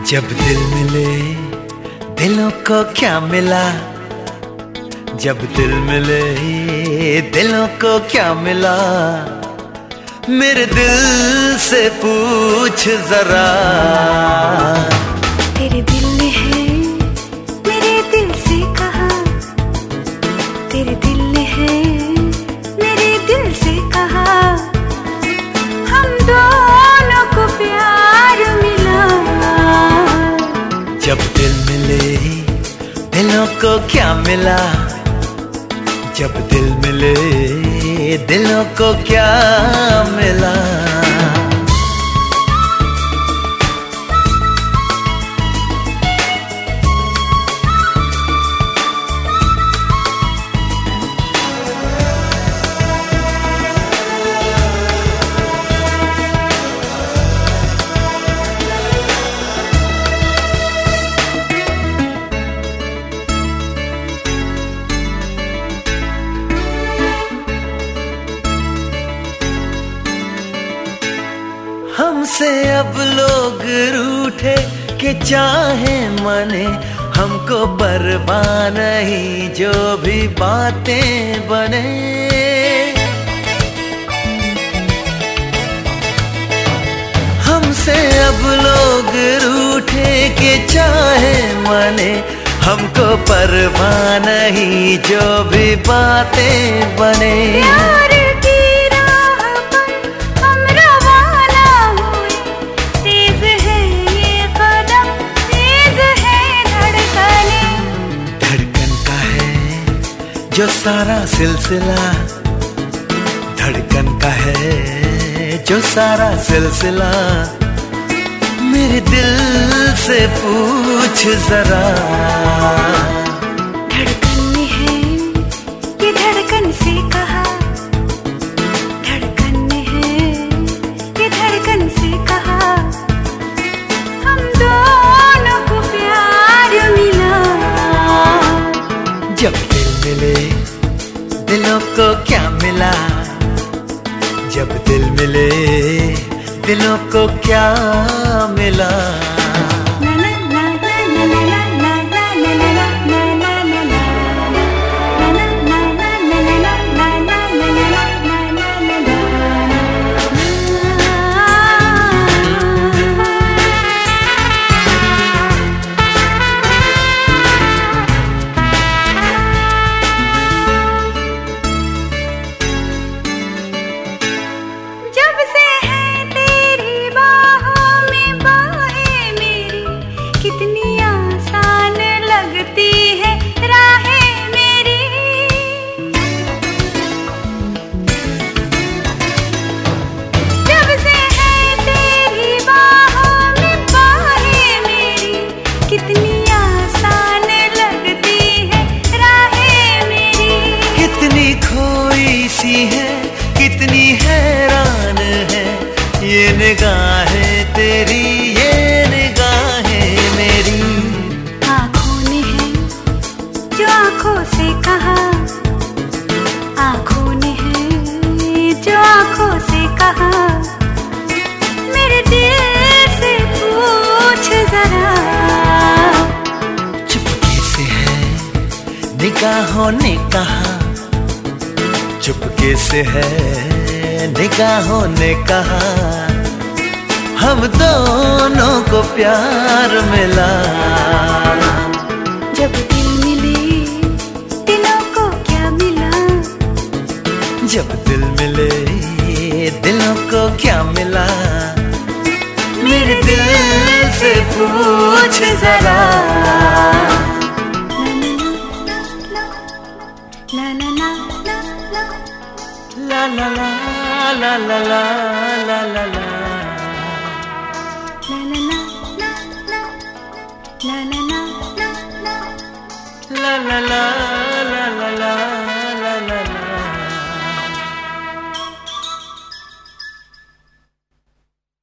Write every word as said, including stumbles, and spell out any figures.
जब दिल मिले दिलों को क्या मिला, जब दिल मिले दिलों को क्या मिला, मेरे दिल से पूछ जरा। तेरे दिल में है मेरे दिल से कहा, तेरे दिल में है मेरे दिल से कहा, हम दोनों को प्यार मिला। जब दिल मिले दिलों को क्या मिला, जब दिल मिले दिलों को क्या मिला। हमसे अब लोग रूठे कि चाहे मने, हमको परवा नहीं जो भी बातें बने। हमसे अब लोग रूठे कि चाहे मने, हमको परवा नहीं जो भी बातें बने। जो सारा सिलसिला धड़कन का है, जो सारा सिलसिला, मेरे दिल से पूछ जरा। धड़कन में है ये धड़कन से कहा, धड़कन में है ये धड़कन से कहा, हम दोनों को प्यार मिला। जब मिले दिलों को क्या मिला, जब दिल मिले दिलों को क्या मिला। कितनी आसान लगती है राहें मेरी, जब से है तेरी बाहों में बाहें मेरी, कितनी आसान लगती है राहें मेरी। कितनी खोई सी है, कितनी हैरान है ये निगाहें तेरी, ये निगाहें मेरी। आँखों ने है जो आँखों से कहा, आँखों ने है जो आँखों से कहा, मेरे दिल से पूछ जरा। चुपके से है निगाहों ने कहा, चुपके से है निगाहों ने कहा, हम दोनों को प्यार मिला। जब दिल मिले दिलों को क्या मिला, जब दिल मिले दिलों को क्या मिला, मेरे दिल से पूछ जरा। ला ला ला ला ला ला ला ला ला ला ला ला ला La la la la la la la la la la la